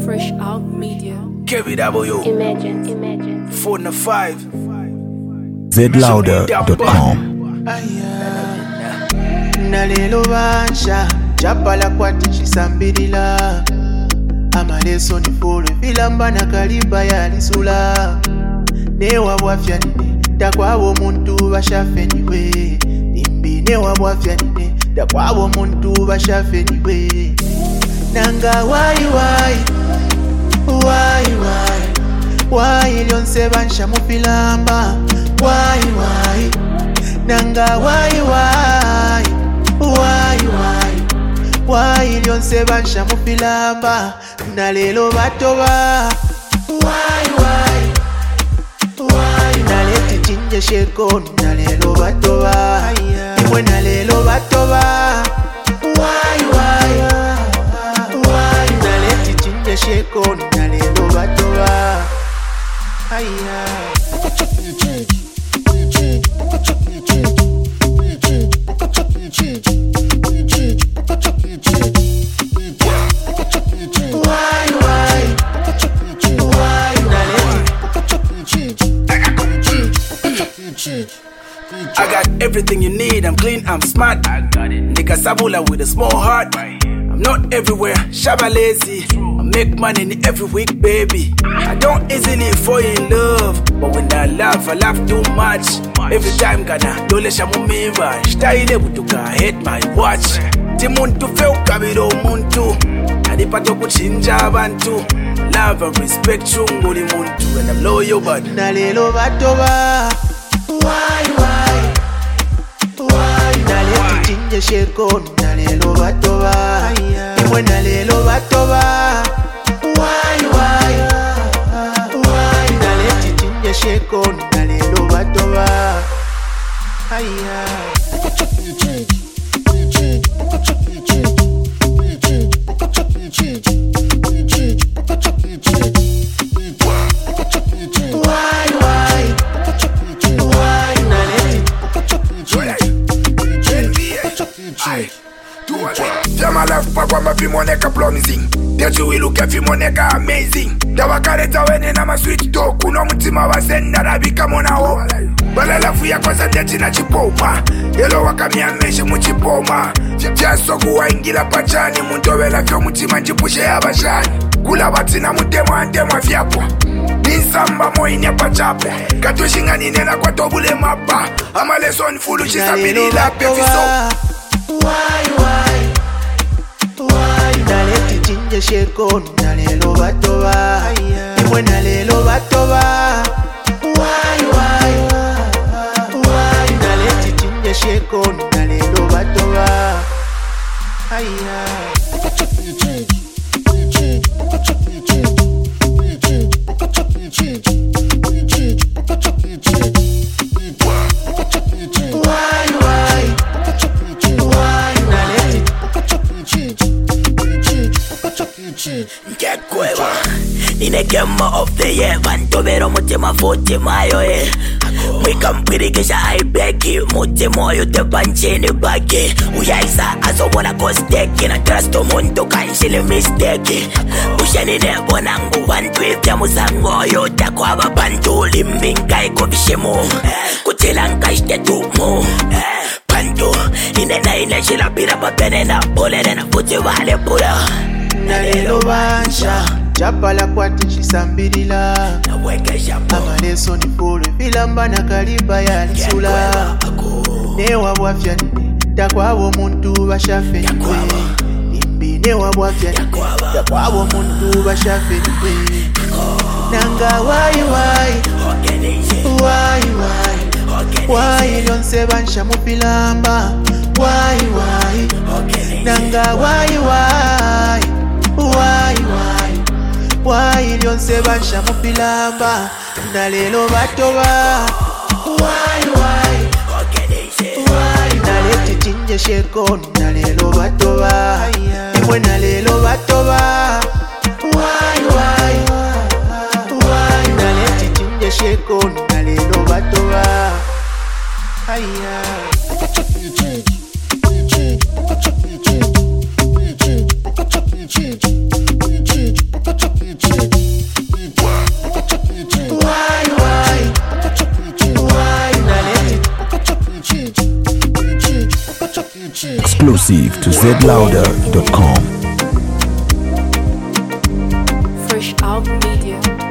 Fresh Out Media. KBW. Imagine. 4 and 5. zlouder.com. Nalelo bansha Chapala kwati chisambirila Amaleso ni fule Filamba na kaliba ya lisula Newa wafya nine Takwawo muntu bashafe niwe Nimbi newa wafya nine Takwawo muntu bashafe niwe Nanga Why lyonse bansha mufilamba Why Nanga Why lyonse bansha mufilamba Nalelo batoba Why Naleti chinje sheko Nalelo batoba Imwe nalelo batoba Why Naleti chinje sheko Nalelo batoba I got everything you need, I'm clean, I'm smart. I got it. Nigga Sabula with a small heart. I'm not everywhere, shabba lazy. I make money every week, baby. I don't easily fall in love, but when I laugh too much. Every time gana dole shamumimba. Style butuka hate my watch. Timuntu feo kabiro muntu. Adipato kuchinja abantu. Love and respect chunguli muntu. And I'm loyal but Nalelo batoba Why Nalelo chinje sheko Nalelo batoba Imwe nalelo batoba Why Nalelo chinje sheko Nalelo batoba Jama love pa kwa mafi moneka promising. That you will look at moneka amazing. Dawa kareta wene na maswitch to. Kuno mutima wa senda na bika mona ho. Bala lafu ya kwa sandeti na chipoma. Yelo wakami ameshi muchipoma. Jaso kuwa ingila pachani. Muntowela fyo mutima njipushe ya bashani. Kula batina mutemo antemo fyapo. Ninsamba moinya pachapo. Katoshinga ninena kwa tobule mapa. Amaleso nfulu chisabili la pefiso. Why Naleti chinje sheko Nalelo batoba Imwe nalelo batoba Why Naleti chinje sheko Nalelo batoba Get cueva Nine kema of the year Vantovero mutima futi mayo Mwika mpirikisha haibeki Mutimo yote banchini bagi Uyaisa asobona kosteki Na trusto muntu kanshili misteki Ushanine bonangu Bantu ifya musango yote kwa babantu Limbinga ikofishimu Kutila nkashte tumu Bantu Ine shila pira papene na pole Na futi vale pula Nalelo bansha Chapala kwati chisambirila Amaleso ni fule Filamba na kaliba ya lisula Newa wafya nine Takwawo muntu bashafe niwe Nimbi newa wafya nine Takwawo muntu bashafe niwe Nanga Why lyonse bansha mufilamba Why Nanga Why lyonse bansha mufilamba Nalelo batoba Why Naleti chinje sheko Nalelo batoba Imwe nalelo batoba Why Naleti chinje sheko Nalelo batoba Check. Exclusive to zlouder.com. Fresh Out Media.